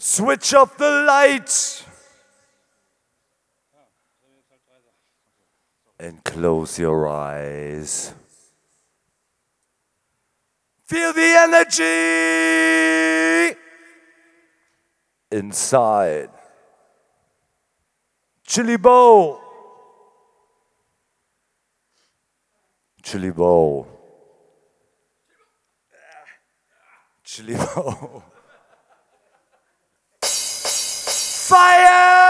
Switch off the lights. And close your eyes. Feel the energy inside. Chili bowl. Chili bowl. Chili bowl. Fire!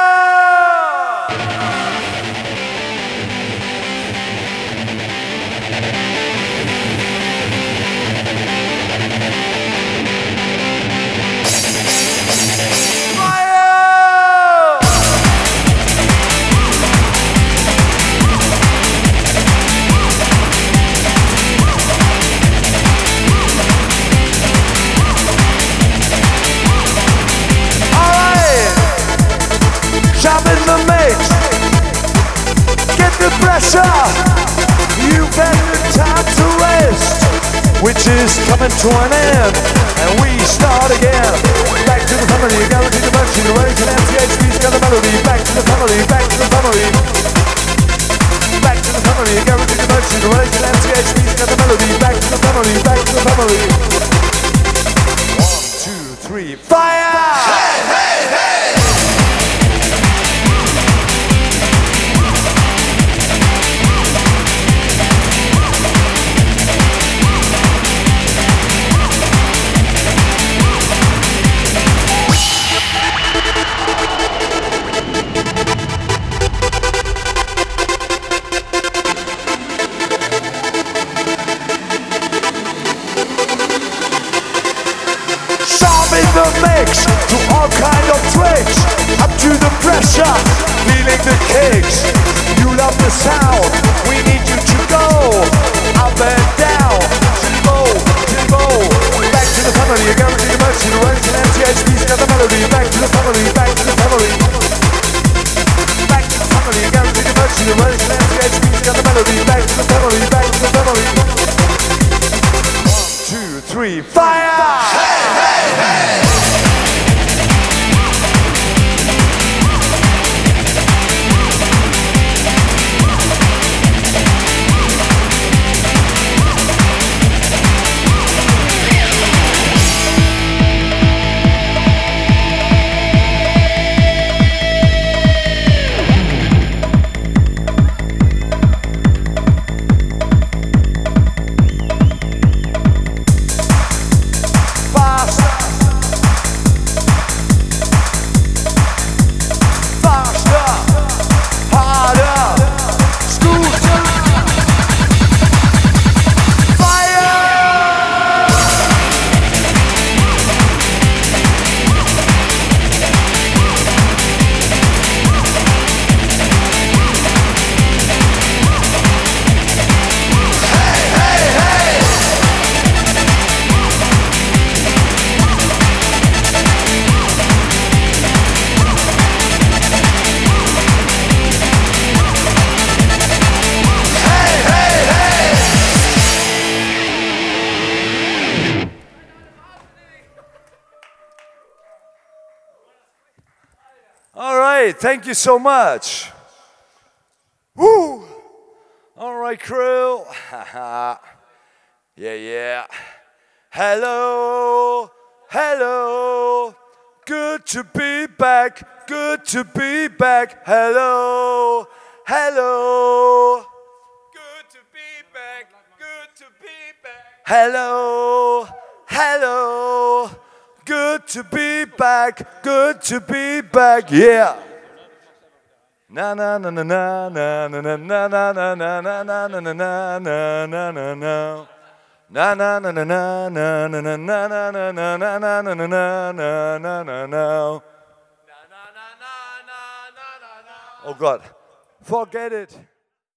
In the mix, get the pressure. You've had the time to rest, which is coming to an end, and we start again. Back to the family, guaranteed the mercy, the race and MTHB's got the melody. Back to the family, back to the family. Back to the family, guaranteed the mercy, the race and MTHB's got the melody. Back to the family, back to the family. 1, 2, 3, fire! Hey, hey, hey! In the mix, to all kind of tricks, up to the pressure, feeling the kicks. You love the sound, we need you to go up and down. Jimbo, Jimbo, back to the family, you guarantee the mercy, the race and MTHB's got the melody. Back to the family, back to the family. Back to the family, you guarantee the mercy, the race and MTHB's got the melody. Back to the family, back to the family. 1, 2, 3, fire! Hey, hey, hey! All right, thank you so much. Woo! All right, crew. Yeah. Hello, hello. Good to be back. Good to be back. Hello, hello. Good to be back. Good to be back. Hello, hello. Good to be back, good to be back, yeah. Na na na na na na na na na na na na na na na na na na na na. Na na na na na na na na na na na na na na na na na na. Oh God, forget it.